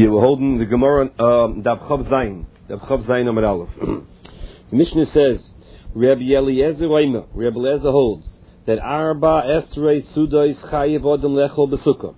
Here we're holding the Gemara, Daf Chav Zayin Amar Aleph. The Mishnah says, Rabbi Eliezer holds that Arba Esrei Sudois Chayiv Odom Lechol B'Sukkah.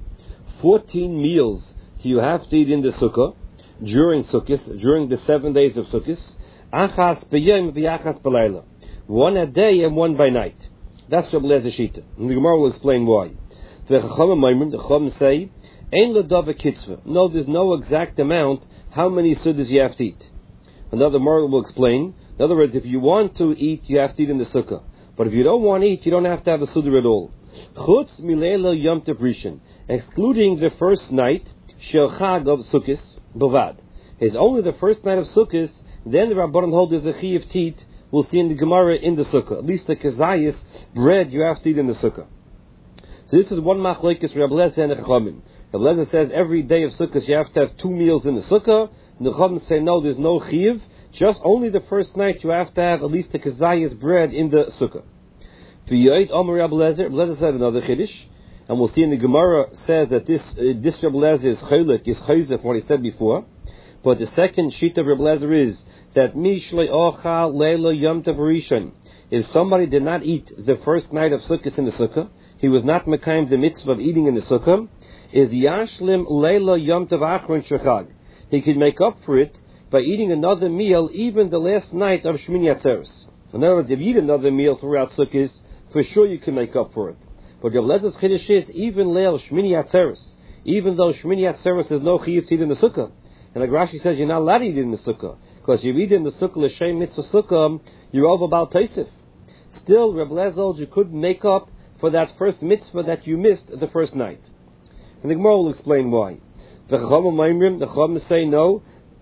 14 meals you have to eat in the Sukkah during Sukkot, during the 7 days of Sukkot. Achas b'yom v'achas b'layla. One a day and one by night. That's Rabbi Eliezer Shita. And the Gemara will explain why. The Chacham say, Ein l'dava kitzvah. No, there's no exact amount how many sudas you have to eat. Another Gemara will explain. In other words, if you want to eat, you have to eat in the sukkah. But if you don't want to eat, you don't have to have a suda at all. Chutz mileila yom tov rishon, excluding the first night shel chag of sukkos bavad. It's only the first night of sukkos. Then the Rabbanan hold there's a chiyuv to eat. We'll see in the Gemara in the sukkah. At least the kazayis bread you have to eat in the sukkah. So this is one machlokes Rabbi Eliezer and the Chachamim. Rabbi Eliezer says every day of sukkos you have to have 2 meals in the sukkah. And the Chachamim say no, there's no chiyuv. Just only the first night you have to have at least the kazayis bread in the sukkah. V'yoyt Omer Rabbi Eliezer said another chiddush, and we'll see in the Gemara says that this Rabbi Eliezer is chayzef from what he said before. But the second sheet of Rabbi Eliezer is that mishlei ochal leila yom tov rishon. If somebody did not eat the first night of sukkos in the sukkah, he was not mekayim the mitzvah of eating in the sukkah. Is yashlim leila yom tov achron shechag. He could make up for it by eating another meal even the last night of Shmini Atzeres. In other words, if you eat another meal throughout Sukkot, for sure you can make up for it. But Rabbi Eliezer chiddush is even leil Shmini Atzeres, even though Shmini Atzeres is no chiyuv to eat in the sukkah. And like Rashi says, you're not allowed to eat in the sukkah, because if you eat in the sukkah l'shem mitzvah sukkah, you're over Baal Tosef. Still, Rabbi Eliezer holds you couldn't make up for that first mitzvah that you missed the first night. And the Gemara will explain why. The Chachamim say no.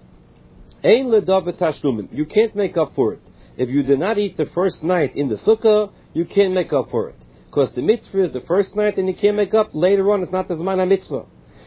Ein l'davar tashlumin. You can't make up for it. If you did not eat the first night in the sukkah, you can't make up for it. Because the mitzvah is the first night and you can't make up later on. It's not the Zman HaMitzvah.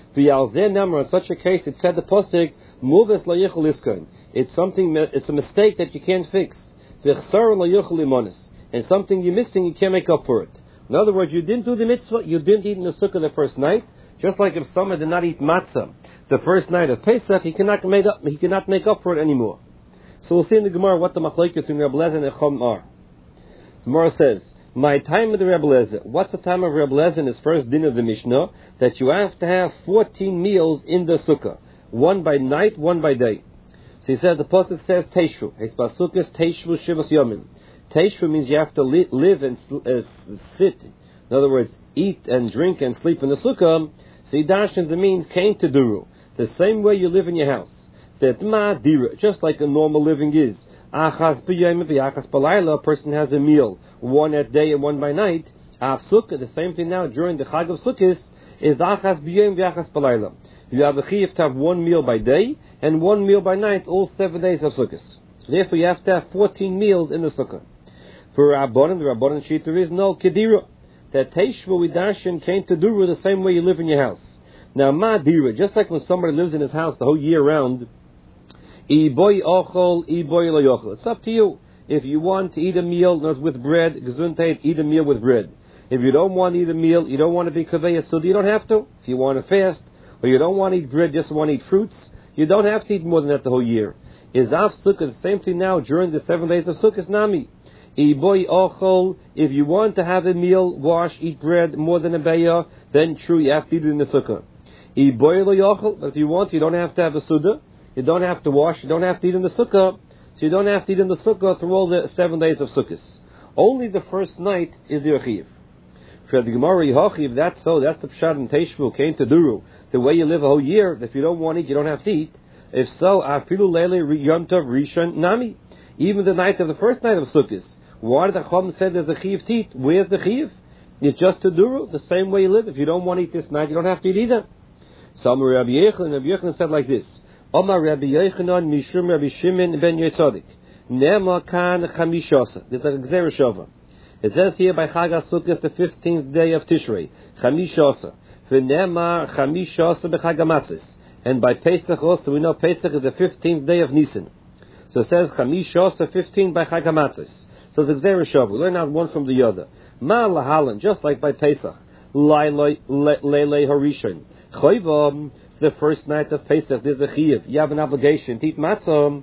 In such a case, it said the postic, Muves la yichol iskain. It's a mistake that you can't fix. V'chsar la yichol imonis. And something you're missing, you can't make up for it. In other words, you didn't do the mitzvah, you didn't eat in the sukkah the first night. Just like if someone did not eat matzah the first night of Pesach, he cannot make up for it anymore. So we'll see in the Gemara what the machlokes in Rabbi Eliezer and Chacham are. The Gemara says, my time of the Rabbi Eliezer. What's the time of Rabbi Eliezer in his first din of the Mishnah? That you have to have 14 meals in the sukkah. One by night, one by day. So he says, the pasuk says, Teishvu. It's pasukes Teishvu Shivas Yomim. Teishvu means you have to live and sit. In other words, eat and drink and sleep in the sukkah. So Yidashins means Kain Teduru. The same way you live in your house. Just like a normal living is. Achas b'yom v'achas b'layla. A person has a meal, one at day and one by night. Sukkah, the same thing now during the Chag of Sukkot, is achas b'yom v'achas b'layla. You have a chiyuv to have one meal by day and one meal by night, all 7 days of Sukkot. Therefore, you have to have 14 meals in the Sukkah. For Rabbanan, the Rabbanan sheet, there is no kedira. That teishvu idashin Kain Teduru the same way you live in your house. Now, ma'adira, just like when somebody lives in his house the whole year round, iboy ochol, iboy lo yochol. It's up to you. If you want to eat a meal with bread, gesundheit, eat a meal with bread. If you don't want to eat a meal, you don't want to be kaveh so you don't have to. If you want to fast, or you don't want to eat bread, just want to eat fruits, you don't have to eat more than that the whole year. Is af sukkah the same thing now during the 7 days of Sukkot nami? Iboy ochol, if you want to have a meal, eat bread more than a bayah, then true, you have to eat it in the sukkah. Iboy lo yochol, but if you want, you don't have to have a suda, you don't have to wash, you don't have to eat in the sukkah, so you don't have to eat in the sukkah through all the 7 days of Sukkot. Only the first night is the chiyuv. For the Gemara Yehochi, if that's so, that's the pshat in Teishvu, Kain Teduru, the way you live a whole year. If you don't want to eat, you don't have to eat. If so, afilu leile yom tov rishon nami, even the night of the first night of Sukkot. Why did the Chacham say there's a chiyuv to eat? Where's the chiyuv? It's just Teduru, the same way you live. If you don't want to eat this night, you don't have to eat either. So Rabbi Yochanan said like this: Omar Rabbi Yochanan mishum Rabbi Shimon ben Yotzadik. Nema kan chamishasa. There's a gzera shava. It says here by Chag HaSukkos, the 15th day of Tishrei, chamishasa. V'nema chamishasa b'Chag HaMatzos. And by Pesach also, we know Pesach is the 15th day of Nisan. So it says chamishasa 15 by Chag HaMatzos. So it's a gzera shava. We learn out one from the other. Ma lahalan, just like by Pesach. Leilei harishon. It's the first night of Pesach. There's a chiyuv. You have an obligation to eat matzah.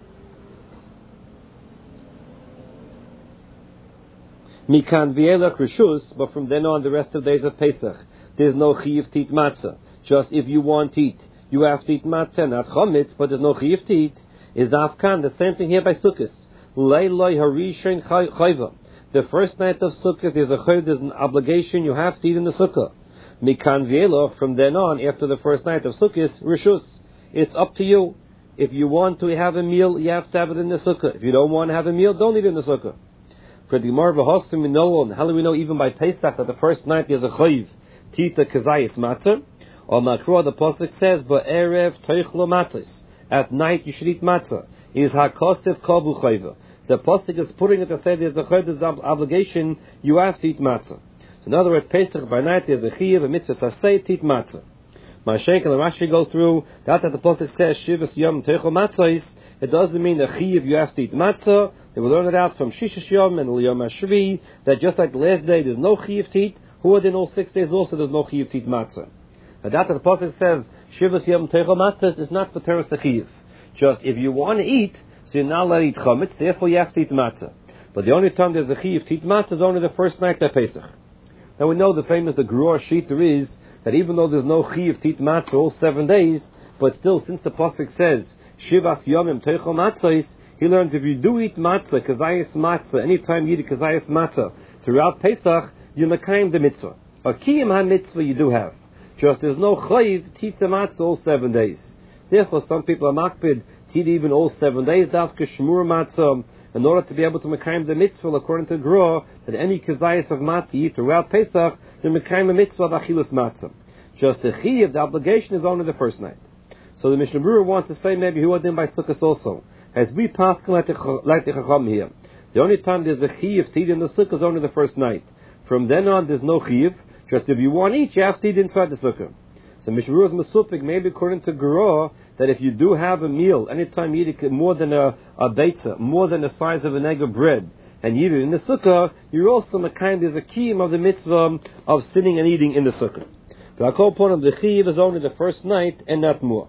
Mikan v'elach rishus, but from then on, the rest of the days of Pesach, there's no chiyuv to eat matzah. Just if you want to eat, you have to eat matzah, not chametz, but there's no chiyuv to eat. Is afkan the same thing here by Sukkot? Leiloi harishin chayva. The first night of Sukkot, there's an obligation you have to eat in the Sukkah. Mikan v'elach, from then on, after the first night of Sukkot, rishus. It's up to you. If you want to have a meal, you have to have it in the Sukkah. If you don't want to have a meal, don't eat it in the Sukkah. For the Gemara v'hosim minolon, how do we know even by Pesach that the first night is a chayiv tita kazayis matzah? Or Makro, the pasuk says, "Ba'erev toichlo matzos." At night you should eat matzah. Is hakosev kavu chayva. The pasuk is putting it to say there's a chayv's obligation. You have to eat matzah. So in other words, Pesach by night there's a chiyuv, a mitzvah saseh to eat matzah. Mashayk and Rashi go through that the pasuk says shivas yom toichlo matzos. It doesn't mean a chiyuv you have to eat matzah. They will learn it out from Shishish Yom and Yom HaShvi that just like the last day there's no chiyuv to eat, who in all 6 days also there's no chiyuv to eat matzah. And that the pasuk says Shivas Yom Teichel Matzah is not for teres chiyuv. Just if you want to eat, so you're not allowed to eat chametz, therefore you have to eat matzah. But the only time there's a chiyuv to eat matzah is only the first night of Pesach. Now we know the famous the Gruar Shita is that even though there's no chiyuv to eat matzah all 7 days, but still since the pasuk says Shivas Yom Teichel Matzah, he learns if you do eat matzah, kazayas matzah, anytime you eat a kazayas matzah throughout Pesach, you mekayim the mitzvah. A kiyum ha-mitzvah you do have. Just there's no chayiv to eat the matzah all 7 days. Therefore, some people are makpid to eat even all 7 days, dafka shmur matzah, in order to be able to mekayim the mitzvah, according to Gra, that any kazayas of matzah you eat throughout Pesach, you mekayim the mitzvah of achilus matzah. Just the chiyuv, the obligation is only the first night. So the Mishnah Berurah wants to say maybe who are then by Sukkot also. As we pass like the Chacham here, the only time there's a chiyuv to eat in the sukkah is only the first night. From then on, there's no chiyuv. Just if you want to eat, you have to eat inside the sukkah. So Mishnah Berurah is masupik, maybe according to Gra, that if you do have a meal, anytime you eat more than a beitza, more than the size of an egg of bread, and you eat it in the sukkah, you're also there's a kiyum of the mitzvah of sitting and eating in the sukkah. But I call upon him, the chiyuv is only the first night and not more.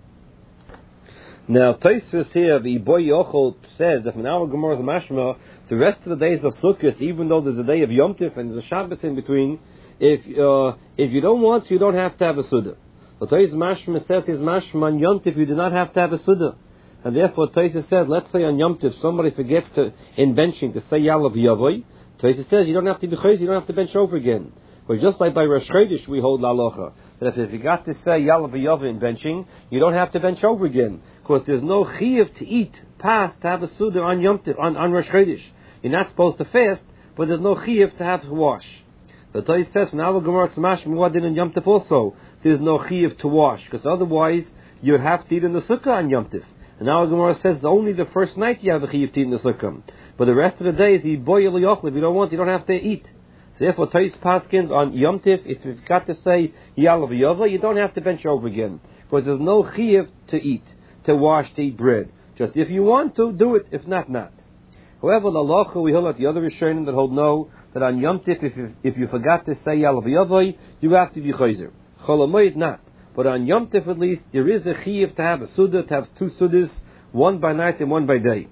Now, Tosfos here, the Boy Yochel says that from our Gemara's mashma, the rest of the days of Sukkot, even though there's a day of Yom Tif and there's a Shabbos in between, if you don't want to, you don't have to have a Suda. But Tosfos mashma says his mashma on Yom Tif, you do not have to have a Suda. And therefore, Tosfos says, let's say on Yom Tif, somebody forgets in benching to say Yalav Yavoy, Tosfos says you don't have to be chayz, you don't have to bench over again. But just like by Rosh Chodesh we hold la'alocha, that if you got to say Yalav Yavoy in benching, you don't have to bench over again. Because there's no chiyuv to eat past to have a suda on Yom Tif, on Rosh Chodesh. You're not supposed to fast, but there's no chiyuv to have to wash. The Torah says, now Gemara Smash Muadin and Yom Tif also, there's no chiyuv to wash, because otherwise you have to eat in the sukkah on Yom Tif. And now Gemara says only the first night you have a chiyuv to eat in the sukkah. But the rest of the day is yiboy yochel. If you don't want, you don't have to eat. So therefore, Torah paskins on Yom Tif, if you've got to say Yalav Yava, you don't have to bench over again, because there's no chiyuv to eat, to wash, to eat bread. Just if you want to, do it. If not, not. However, the halacha we hold at the other Rishonim that hold no, that on Yom Tif, if you forgot to say Yalav Yavai, you have to be chayzer. Cholamoid not. But on Yom Tif at least, there is a chiyuv to have a suda, to have 2 sudas, one by night and one by day.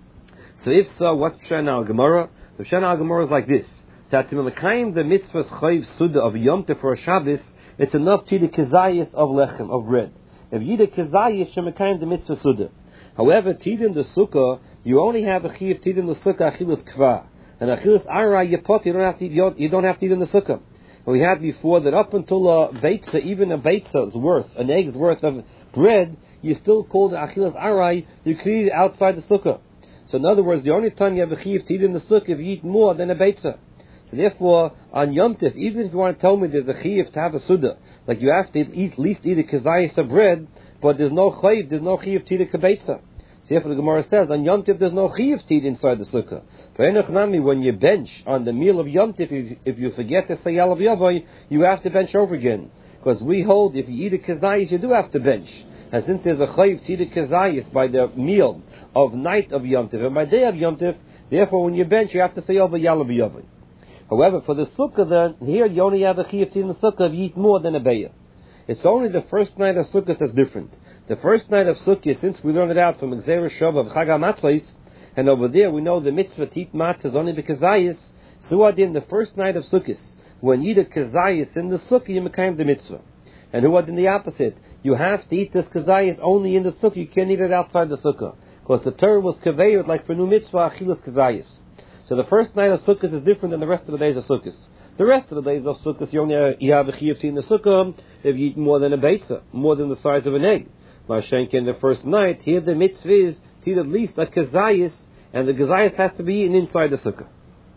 So if so, what's Pshan al Gemara? The Pshan al Gemara is like this: that to melekayim the mitzvah's chayiv suda of Yom Tif for a Shabbos, it's enough to eat a kezayis of lechem, of bread. If you eat a kezayis, you mekayim the mitzvah suda. However, to eat in the sukkah, you only have a chiyuv to eat in the sukkah achilus kva. And achilus arai yepot, you don't have to eat in the sukkah. And we had before that up until a beitza, even a beitza's worth, an egg's worth of bread, you still call the achilus arai, you can eat it outside the sukkah. So in other words, the only time you have a chiyuv to eat in the sukkah if you eat more than a beitza. So therefore, on Yom Tif, even if you want to tell me there's a chiyuv to have a suda, like you have to at least eat a kezayis of bread, but there's no chiyuv to eat a kebeitza. So therefore the Gemara says, on Yom Tif there's no chiyuv to eat inside the sukkah. But when you bench on the meal of Yom Tif, if you forget to say Yalav Yavai, you have to bench over again. Because we hold, if you eat a kezayis, you do have to bench. And since there's a chiyuv to eat a kezayis by the meal of night of Yom Tif and by day of Yom Tif, therefore when you bench, you have to say over Yalav Yavai. However, for the sukkah then, here you only have a chiyuv to eat in the sukkah if you eat more than a beya. It's only the first night of Sukkot that's different. The first night of Sukkot, since we learned it out from Gzeira Shova of Chag HaMatzos, and over there we know the mitzvah to eat matzah is only because Kazayis, so adin the first night of Sukkot, when you eat a Kazayis in the Sukkah, you make the mitzvah. And who adin the opposite? You have to eat this Kazayis only in the Sukkah, you can't eat it outside the Sukkah. Because the Torah was kaveyed like for new mitzvah, Achilas Kazayis. So the first night of Sukkot is different than the rest of the days of Sukkot. The rest of the days of Sukkot, you have a chiyuv in the Sukkah if you eat more than a beitzah, more than the size of an egg. Mashenka in the first night, here the mitzvah is to eat at least a Kazayis, and the Kazayis has to be eaten inside the Sukkah.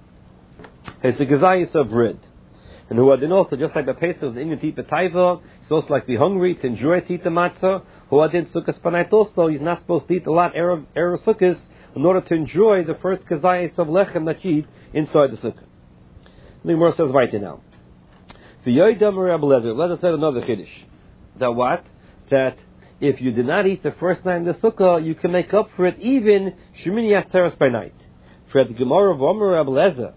It's the Kazayis of bread. And who adin also, just like the Pesach, the Indian to eat the taiva, it's also like be hungry, to enjoy to eat the matzah. Who adin Sukkot Panayt also, he's not supposed to eat a lot Erev Sukkot in order to enjoy the first Kazayis of lechem that you eat inside the Sukkah. The Gemara says right now. V'yoydam Rabbi Lezer said another chiddush. That what? That if you did not eat the first night in the Sukkah, you can make up for it even Shemini Atzeres by night. For the Gemara of Omer Rabbi Lezer,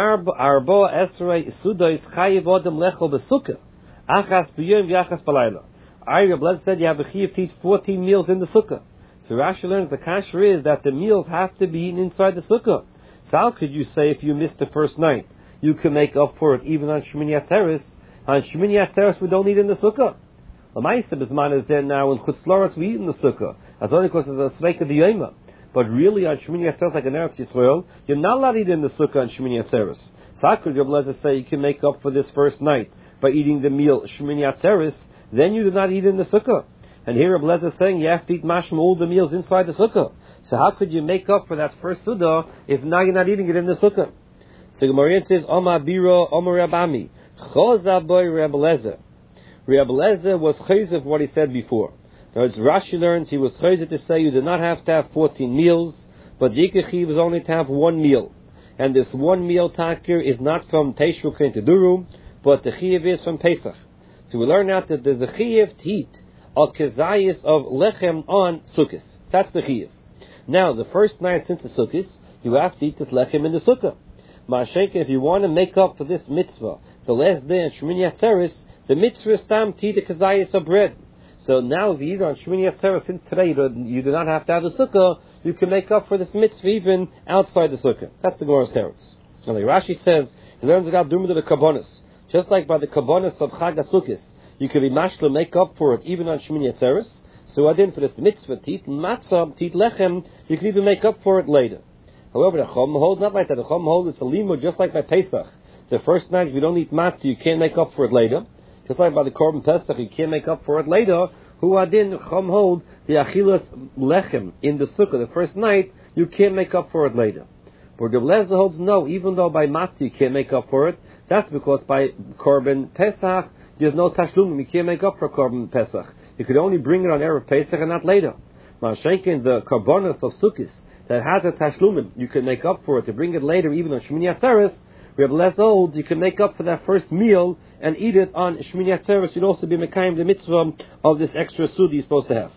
Arba Esrei Sudois Chayiv Odem Lecho B'Sukkah, Achas B'Yom V'Achas B'Layla. Rabbi Lezer said you have a chiyuv to eat 14 meals in the Sukkah. So Rashi learns the kasher is that the meals have to be eaten inside the Sukkah. So how could you say if you missed the first night, you can make up for it even on Shemini Atzeres? On Shemini Atzeres we don't eat in the Sukkah. The Ma'aseh B'Zman is there now in Chutz Loras we eat in the Sukkah. As only because it's a Sveika D'Yoma. But really on Shemini Atzeres, like in Eretz Yisrael, you're not allowed to eat in the Sukkah on Shemini Atzeres. So how could Rabbi Lezer say you can make up for this first night by eating the meal Shemini Atzeres? Then you do not eat in the Sukkah. And here Rabbi Lezer is saying you have to eat mashma all the meals inside the Sukkah. So how could you make up for that first Sukkah if now you're not eating it in the Sukkah? So Gemara says, Omar Biro, Omar Rabami, Chozaboy Rabbi Lezer. Rabbi Lezer was chayzer for what he said before. Now as Rashi learns, he was chayzer to say you do not have to have 14 meals, but the Ikechi was only to have one meal. And this one meal takir is not from Teishuk and Teduru, but the Chiyav is from Pesach. So we learn out that there's a Chiyav to eat a Kazayis of Lechem on Sukkot. That's the Chiyav. Now, the first night since the Sukkot, you have to eat this Lechem in the Sukkah. Ma'ashenka, if you want to make up for this mitzvah, the last day on Shemini Atzeres, the mitzvah is tam to eat a Kazayis of bread. So now, if you eat on Shemini Atzeres, since today you do not have to have the Sukkah, you can make up for this mitzvah even outside the Sukkah. That's the Gemara's teretz. And like Rashi says, he learns about Dumah to the Kabbonis. Just like by the Kabbonis of Chag HaSukkos, you can be mashla make up for it even on Shemini Atzeres. So adin for this mitzvah, to eat matzah, to eat lechem, you can even make up for it later. However, the Chum holds not like that. The Chum holds it's a limud just like by Pesach. The first night, if you don't eat matzah, you can't make up for it later. Just like by the Korban Pesach, you can't make up for it later. Who adin Chum hold the achilas lechem in the sukkah the first night, you can't make up for it later. But the Lezer holds no, even though by matzah you can't make up for it, that's because by Korban Pesach there's no tashlum. You can't make up for Korban Pesach. You could only bring it on Erev Pesach and not later. Ma'ashenkin, the Karbonos of Sukkot that has a tashlumim, you can make up for it to bring it later, even on Shemini Atzeres. Reb Lezer holds you can make up for that first meal and eat it on Shemini Atzeres. You'd also be mekayim the mitzvah of this extra sud you're supposed to have.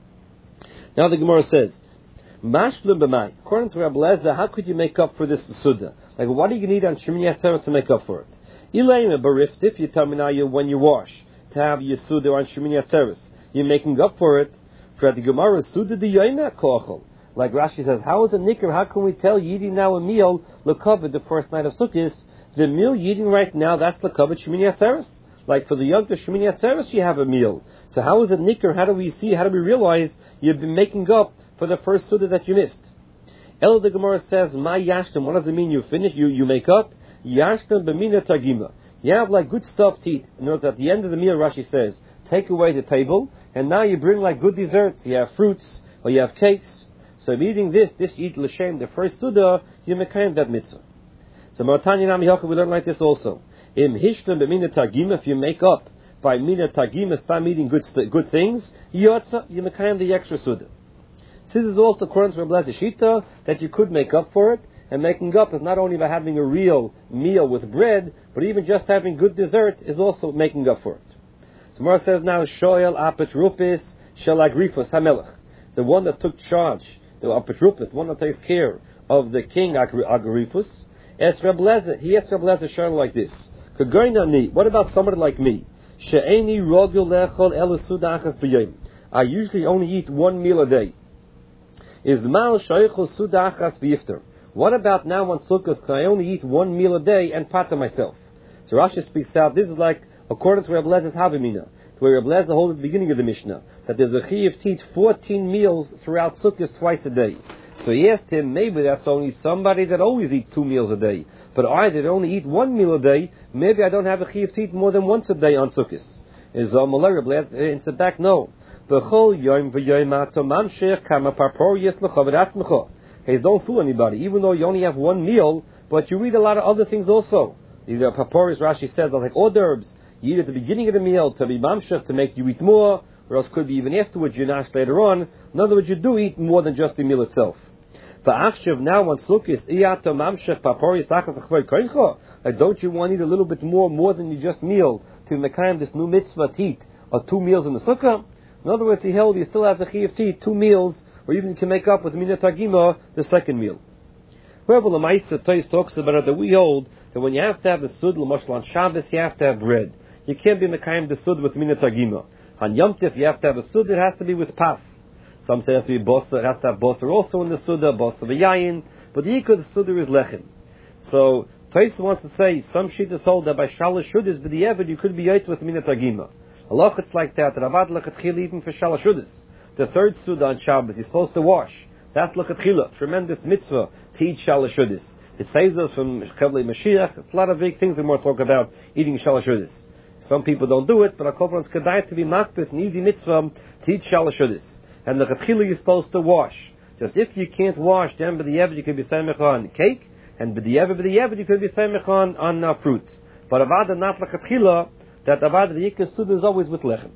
Now the Gemara says, Mashlum b'mai. According to Reb Lezer, how could you make up for this suda? Like, what are you going to eat on Shemini Atzeres to make up for it? Ilayim b'rift, if you tell me now when you wash to have your suda on Shemini Atzeres, you're making up for it. For the Gemara, suda d'yoyna kochel. Like Rashi says, how is it nikr? How can we tell you eating now a meal l'kavod the first night of Sukkot? The meal you're eating right now, that's l'kavod Shemini Atzeres. Like for the Yom Tov Shemini Atzeres, you have a meal. So how is it nikr? How do we see? How do we realize you've been making up for the first suda that you missed? El the Gemara says, "My yashtem." What does it mean? You finish? You make up? Yashtem b'mina tagima. You have like good stuff to eat. Notice at the end of the meal, Rashi says, take away the table, and now you bring like good desserts. You have fruits or you have cakes. So eating this you eat l'shem the first suda, you mekayim that mitzvah. So Maratanya Nami Hilchah, we learn like this also. Im hishtem b'mina tagima. If you make up by mina tagima, start eating good things, yotza, you mekayim the extra suda. This is also according to Rabbi Lezer Shita that you could make up for it, and making up is not only by having a real meal with bread, but even just having good dessert is also making up for it. Tomorrow says now, Shoel Apetrupis Shel Agrifus HaMelech, the one that took charge, the Apetrupis, the one that takes care of the king Agrifus. Asked Rabbi Lezer, he asked Rabbi Lezer Shel like this: Kagoinani, what about somebody like me? She'eni rogul lechol ela suda achas b'yom. I usually only eat one meal a day. Izmal shaychol suda achas b'yifter. What about now on Sukkot? Can I only eat one meal a day and pater myself? So Rashi speaks out. This is like according to Rebbe Lezer's Havamina, where Rebbe Lezer holds at the beginning of the Mishnah that there's a chiyuv to eat 14 meals throughout Sukkot twice a day. So he asked him, maybe that's only somebody that always eats 2 meals a day. But I that only eat 1 meal a day, maybe I don't have a chiyuv to eat more than once a day on Sukkot. Is Rebbe Lezer answered back, no. Hey, don't fool anybody. Even though you only have 1 meal, but you eat a lot of other things also. These are paporis, Rashi says, are like hors d'oeuvres. You eat at the beginning of the meal to be mamshech, to make you eat more, or else could be even afterwards, you nash later on. In other words, you do eat more than just the meal itself. V'achshav now on Sukkot, iyato mamshech paporis achas achvei koincha. Like, don't you want to eat a little bit more than you just meal to mekayim this new mitzvah to eat, or 2 meals in the sukkah? In other words, he held you still have the chiyuv to eat 2 meals, or even you can make up with minat hagima the second meal. However, the Ma'aser Tois talks about it that we hold that when you have to have the sud l'moshel on Shabbos, you have to have bread. You can't be mekayim the sud with minat hagima. On Yom Tif, you have to have a sud. It has to be with paf. Some say it has to be bosa. It has to have bosa also in the suda, bosa v'yayin. But the yikah the suda is lechem. So Tois wants to say some shittas hold that by shalosh shudas b'diavad you could be yotz with minat hagima. Allah, it's like that. Ravad lechatchila even for shalosh shudas. The third suda on Shabbos, you're supposed to wash. That's lechatchila, tremendous mitzvah to eat shalosh shudas. It saves us from Chavlei Mashiach. It's a lot of big things we more talk about eating shalosh shudas. Some people don't do it, but a couple of kedai to be makbis, an easy mitzvah to eat shalosh shudas. And the lechatchila you're supposed to wash. Just if you can't wash, then b'diavad you could be samech on cake, and b'diavad you could be samech on fruit. But avada not lechatchila, that avada the yikah suda is always with lechem.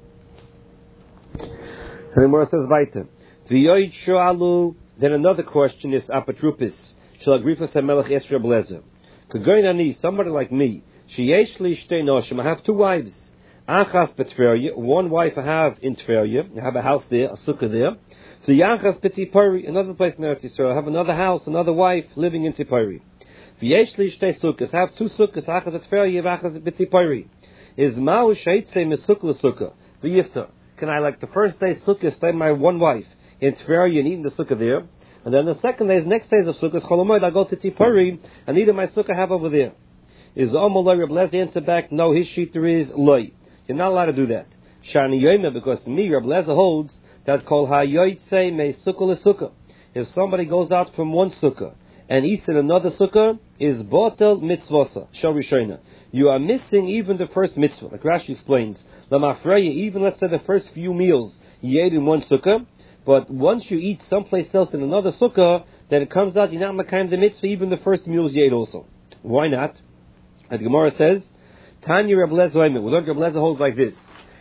And the Gemara says weiter. V'yoyid sho'alu. Then another question is apatrupis. Shall agrifas hamelech es Rebbe Lezer. Kagoyin ani, somebody like me. Sheyesh li shtei noshim. I have 2 wives. Achas betferia. 1 wife I have in Tveria. I have a house there, a sukkah there. The Achas betipari. Another place in Eretz Yisrael. I have another house, another wife living in Tipari. V'yesh li shtei sukkahs. I have 2 sukkahs. Achas betferia, achas betipari. Is ma'u sheitzei misuk l'sukkah. V'yifta. Can I, like the first day sukkah, stay my 1 wife in Tveria and eat in the sukkah there? And then the second day, next days of sukkah, Cholamoid, I go to Tzipori and eat in my sukkah I have over there. Is Omalai Reb Lezer answer back? No, his sheeter is loy. You're not allowed to do that. Shani Yoyme, because me, Reb Lezer holds that called Hayoytse me sukkah l'sukkah. If somebody goes out from 1 sukkah and eats in another sukkah, is botel mitzvasa, shorishoina. You are missing even the first mitzvah. Like Rashi explains, Lamafreya, even let's say the first few meals you ate in 1 sukkah, but once you eat someplace else in another sukkah, then it comes out you're not makayim the mitzvah, even the first meals you ate also. Why not? As the Gemara says, Tanya Reb Lezer, we learned Reb Lezer holds like this: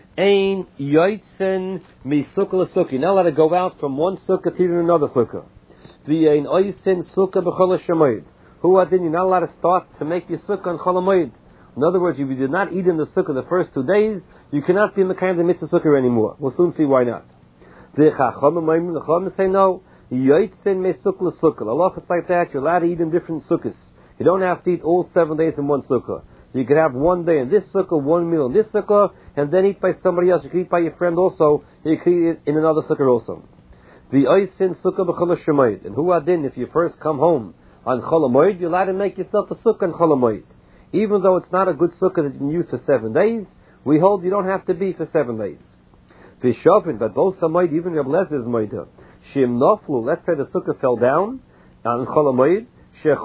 Ein yoytzen mi sukkah l'sukkah. You're not allowed to go out from 1 sukkah to another sukkah. V'ein oysen sukkah b'chol hashemayid. Who are then you're not allowed to start to make your sukkah on chol hamoed. In other words, if you did not eat in the sukkah the first 2 days, you cannot be makayim the mitzvah sukkah anymore. We'll soon see why not. The Chachamim say no. Yoytzen me sukkah l'sukkah. Allah is like that. You're allowed to eat in different sukkahs. You don't have to eat all 7 days in 1 sukkah. You could have 1 day in this sukkah, 1 meal in this sukkah, and then eat by somebody else. You could eat by your friend also. You could eat in another sukkah also. The oisin sukkah b'chol hashemayid. And who adin, if you first come home on chol hamoed, you're allowed to make yourself a sukkah on chol hamoed. Even though it's not a good sukkah that you can use for 7 days, we hold you don't have to be for 7 days. V'shavin, but both hamoed, even Reb Lezer's moed, shim noflu. Let's say the sukkah fell down on chol hamoed. You're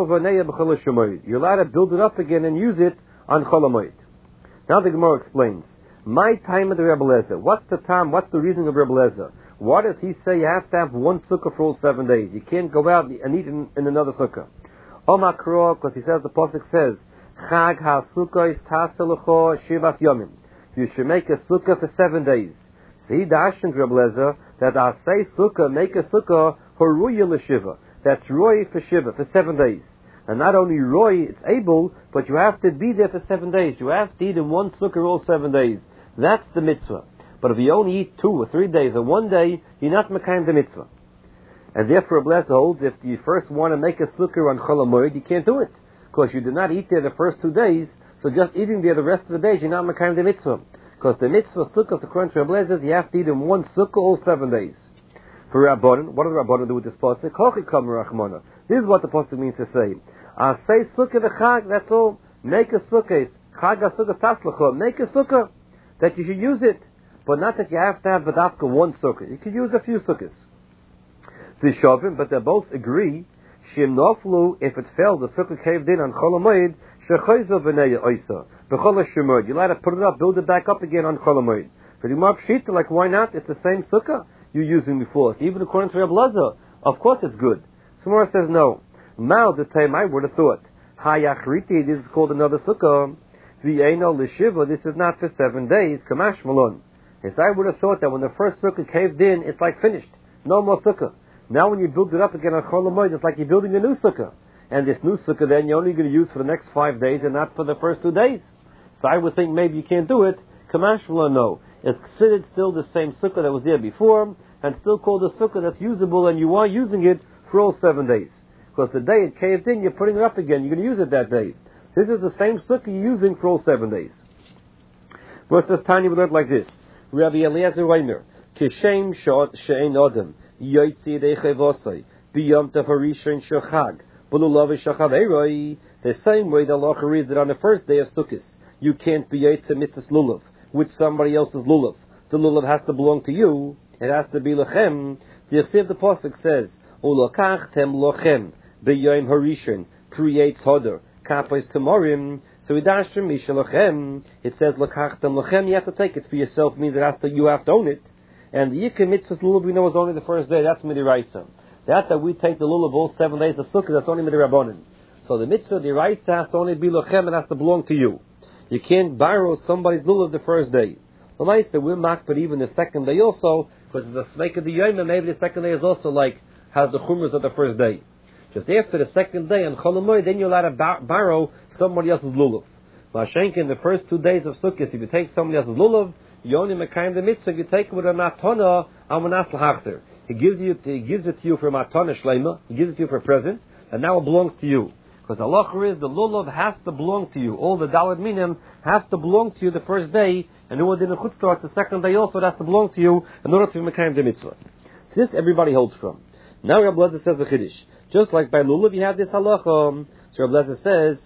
allowed to build it up again and use it on chol hamoed. Now the Gemara explains. My time of the Rebbe Lezer. What's the time? What's the reasoning of Rebbe Lezer? Why does he say you have to have 1 sukkah for all 7 days? You can't go out and eat in another sukkah. Omakro, because he says the pasuk says, Chag ha-sukkah is taselecho shivas yomim. You should make a sukkah for 7 days. So he dashed Rebbe Lezer that I say sukkah, make a sukkah for ruya l'shiva. That's roy for shiva, for 7 days. And not only roy, it's able, but you have to be there for 7 days. You have to eat in 1 sukkah all 7 days. That's the mitzvah. But if you only eat 2 or 3 days or 1 day, you're not makayim the mitzvah. And therefore, Rebbe Lezer holds, if you first want to make a sukkah on chol hamoed, you can't do it. Because you did not eat there the first 2 days, so So just eating there the rest of the days, you're not Mekayim the mitzvah. Because the mitzvah sukkah, according to Rebbe Lezer, you have to eat in one sukkah all 7 days. For Rabbanan, what does Rabbanan do with this pasuk? This is what the pasuk means to say. Say sukkah the chag, that's all. Make a sukkah. Chag a sukkah taslacha. Make a sukkah that you should use it. But not that you have to have v'dafka one sukkah. You could use a few sukkahs. The Shavim, but they both agree, Shim Noflu, if it fell, the sukkah caved in on Chol HaMoed, Shechayza V'nei Oisa. B'chol HaShemod. You let it put it up, build it back up again on Chol HaMoed. But you mark Pshita, like why not? It's the same sukkah you're using before. So even according to Reb Lezer, of course it's good. Samora says no. Mal the time I would have thought. Hayachriti, this is called another sukkah. V'eino L'shiva, this is not for 7 days. Kamash Malon. Yes, I would have thought that when the first sukkah caved in, it's like finished. No more sukkah. Now when you build it up again on Chol HaMoed, it's like you're building a new sukkah. And this new sukkah then you're only going to use for the next 5 days and not for the first 2 days. So I would think maybe you can't do it. Kamash Malon, no. It's considered still the same sukkah that was there before, and still called a sukkah that's usable, and you are using it for all 7 days. Because the day it caved in, you're putting it up again. You're going to use it that day. So this is the same sukkah you're using for all 7 days. Verse says, Tanya, we learned like this. Rabbi Eliezer Reimer, Kishem she'ein odem, yoytzi deichei vosai, b'yom tafarishon shechag, b'lulav shechaveroi. The same way the halacha is that on the first day of Sukkot, you can't be yoytzi mitzvahs lulav with somebody else's lulav. The lulav has to belong to you. It has to be lechem. The Yechsiv the pasuk says, "Ulokachtem lochem b'yom harishon creates hodor kapos tamorim." So idashim mishalochem. It says lokachtem lochem. You have to take it for yourself. It means you have to own it. And the yikah mitzvahs lulav we know is only the first day. That's midiraisa. That we take the lulav all 7 days of sukkah. That's only midirabonin. So the mitzvah diraisa has to only be lochem. It has to belong to you. You can't borrow somebody's lulav the first day. Well, nice that we're makbid even the second day also, because it's a snake of the yom, maybe the second day is also like, has the chumras of the first day. Just after the second day on Chol HaMoed, then you're allowed to borrow somebody else's lulav. Mashenk, in the first 2 days of Sukkot, if you take somebody else's lulav, you only mekayim the mitzvah. If you take it with a matana, amanas l'hachter. He gives it to you for matana shleima. He gives it to you for a present, and now it belongs to you. Because the halacha is the lulav has to belong to you. All the daled minim has to belong to you the first day, and who did a chutzah the second day also, it has to belong to you in order to be mekayim the mitzvah. So this everybody holds from. Now Rabbi Lezer says a chiddush. Just like by lulav you have this halacha. So Rabbi Lezer says,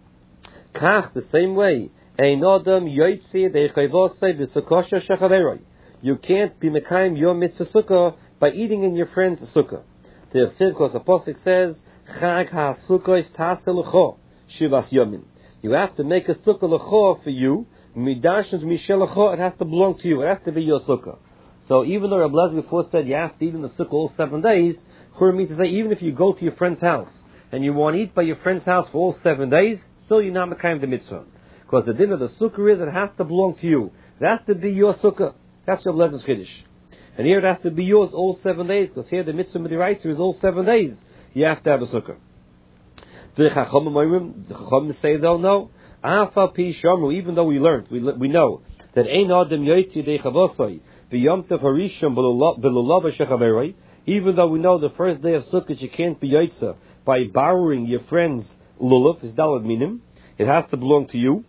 kach, the same way, ein adam yoytzi deichayvosei b'sukkosha shechaveroi. You can't be mekayim your mitzvah sukkah by eating in your friend's sukkah. The Yechsiv, because the pasuk says, chag ha-sukkos taseh l'cho shivas yomin. You have to make a sukkah l'cho for you. Midashins mishel l'cho, it has to belong to you. It has to be your sukkah. So even though Rabbi Lezer before said you have to eat in the sukkah all 7 days, Chur means to say even if you go to your friend's house and you want to eat by your friend's house for all 7 days, still you're not mekayim the mitzvah. Because the din of the sukkah is it has to belong to you. It has to be your sukkah. That's Rabbi Lezer's chiddush. And here it has to be yours all 7 days, because here the mitzvah midiraisa is all 7 days. You have to have a sukkah. The Chachamim say though, no. Afa pi shamru, even though we learned, we know that ein adam yoytzi deichavosai v'yom tov harishon b'lulav shechaveroi. Even though we know the first day of Sukkot you can't be yoytza by borrowing your friend's lulav, is daled minim. It has to belong to you.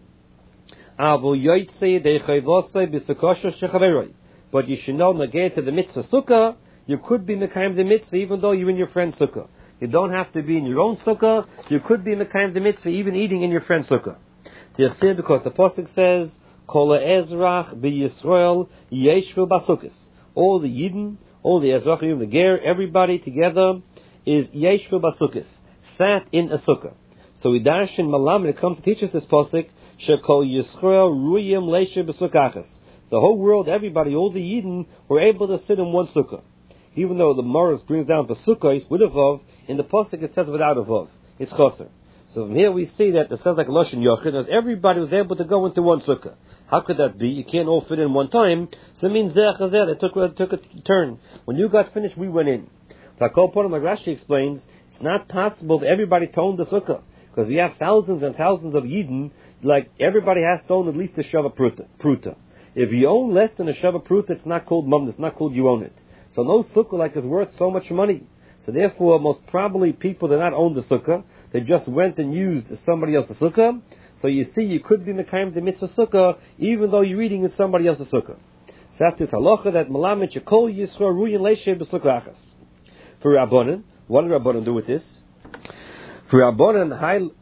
Avol yoytzi deichavosai b'sukkosha shechaveroi. But you should know, negate to the mitzvah sukkah, you could be mekayim the mitzvah even though you're in your friend's sukkah. You don't have to be in your own sukkah. You could be mekayim the mitzvah even eating in your friend's sukkah. Because the pasuk says, Kol Ezrach b'Yisrael yeshvu b'sukkos. All the Yidden, all the Ezrachim, the Ger, everybody together is yeshvu b'sukkos, sat in a sukkah. So we dash in Malam, when it comes to teach us this pasuk, Shekol Yisrael ruyim leishe b'sukkachas. The whole world, everybody, all the Yidden were able to sit in one sukkah. Even though the Morris brings down b'sukkos with a vav, in the pasuk it says without a vav. It's choser. So from here we see that it says like Lashon Yochid, as everybody was able to go into one sukkah. How could that be? You can't all fit in one time. So it means Zeh Chazeh, they took a turn. When you got finished, we went in. But like Rashi explains, it's not possible that everybody to own the sukkah. Because we have thousands and thousands of Yidden, like everybody has to own at least a Shava Pruta. If you own less than a Shava Pruta, it's not called Mum, it's not called you own it. So no sukkah like is worth so much money. So therefore, most probably people did not own the sukkah. They just went and used somebody else's sukkah. So you see, you could be mekayim the mitzvah sukkah even though you're eating in somebody else's sukkah. So that's this halacha that malamet yekol yisro ruyin leishe b'sukkah achas. For Rabbanan, what did Rabbanan do with this? For Rabbanan,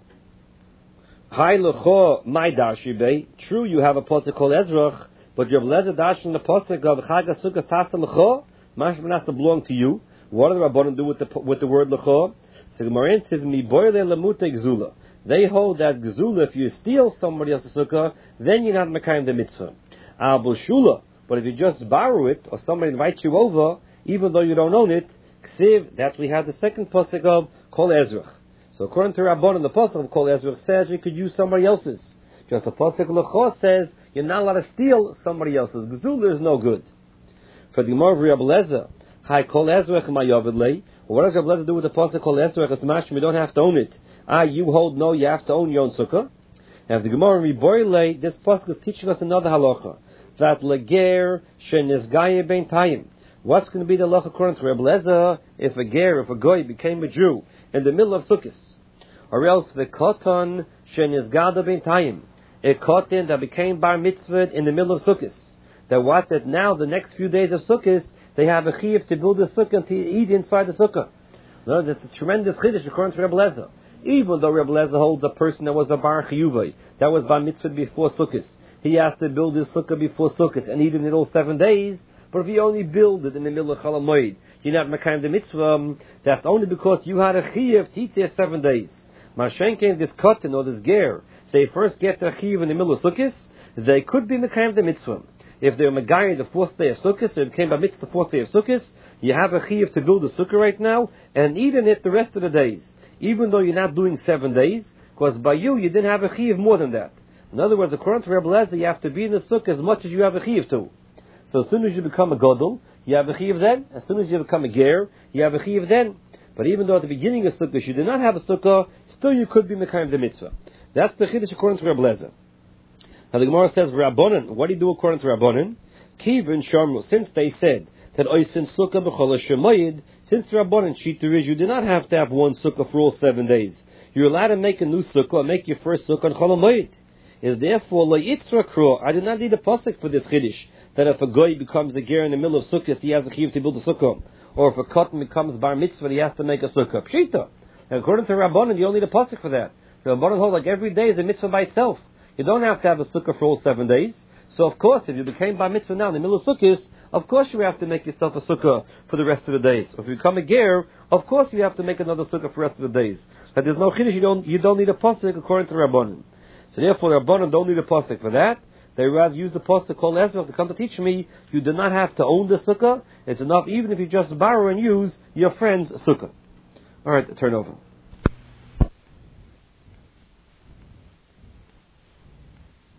Hai lecho my darshibei. True, you have a pasuk called Ezrach, but your Rebbe dash in the pasuk of Chag HaSukkos tasa lecho. Mashman has to belong to you. What did the Rabbanan do with the word lecho? So Gemara says mi boile lamute gzula. They hold that gzula, if you steal somebody else's sukkah, then you're not mekayim the mitzvah. Al shula, but if you just borrow it or somebody invites you over, even though you don't own it, ksiv. That we have the second pasuk of Kol Ezrach. So according to Rabbanan, the pasuk of Kol Ezrach says you could use somebody else's. Just the pasuk lecho says you're not allowed to steal somebody else's. Gzula is no good. For the Gemara of Rabbi Lezer, Hi Kol Ezrach mayovid lei. What does Rabbi Lezer do with the pasuk Kol Ezrach? It's mashma, you don't have to own it. You hold no, you have to own your own sukkah. And the Gemara in Riboyle, this pasuk is teaching us another halacha, that leger shenisgaye bein tayim. What's going to be the halacha according to Rabbi Lezer if a goy became a Jew in the middle of Sukkot? Or else the koton shenisgada bein tayim, a koton that became bar mitzvah in the middle of Sukkot. That now the next few days of Sukkot they have a chiyuv to build a sukkah and to eat inside the sukkah. No, that's a tremendous chiddush according to Rabbi Lezer. Even though Rabbi Lezer holds a person that was a bar chiyuvay, that was bar mitzvah before Sukkot, he has to build his sukkah before Sukkot and eat it all 7 days. But if you only build it in the middle of Chol Hamoed, you're not mekayim the mitzvah. That's only because you had a chiyuv to eat there 7 days. Mashenkin, this cotton or this ger, they first get the chiyuv in the middle of Sukkot, they could be mekayim the mitzvah. If they're Megayi the 4th day of Sukkot, so it came by mitzvah the 4th day of Sukkot, you have a chiyuv to build a sukkah right now, and eat in it the rest of the days. Even though you're not doing 7 days, because by you didn't have a chiyuv more than that. In other words, according to Rabbi Lezer, you have to be in the sukkah as much as you have a chiyuv to. So as soon as you become a gadol, you have a chiyuv then. As soon as you become a ger, you have a chiyuv then. But even though at the beginning of sukkah you did not have a sukkah, still you could be mekayim the mitzvah. That's the chiddush according to Rabbi Lezer. Now the Gemara says, Rabbanan, what do you do according to Rabbanan? Kivin Sharmu, since they said that Oisin Sukkah B'chol HaShemayid, since the Rabbanan Shita is you do not have to have one sukkah for all 7 days. You're allowed to make a new sukkah or make your first sukkah on Chol HaMoed. Is therefore Le'itzra Kro. I do not need a pasuk for this chiddush, that if a goy becomes a ger in the middle of sukkah, he has a chiyuv to build a sukkah. Or if a cotton becomes bar mitzvah, he has to make a sukkah. Pshita. And according to Rabbanan, you don't need a pasuk for that. The Rabbanan hold like every day is a mitzvah by itself. You don't have to have a sukkah for all 7 days. So of course, if you became bar mitzvah now in the middle of sukkahs, of course you have to make yourself a sukkah for the rest of the days. If you become a ger, of course you have to make another sukkah for the rest of the days. But there's no chiddush, you don't need a pasuk according to Rabbanan. So therefore, Rabbanan don't need a pasuk for that. They rather use the pasuk called Ezra to come to teach me. You do not have to own the sukkah. It's enough even if you just borrow and use your friend's sukkah. All right, turn over.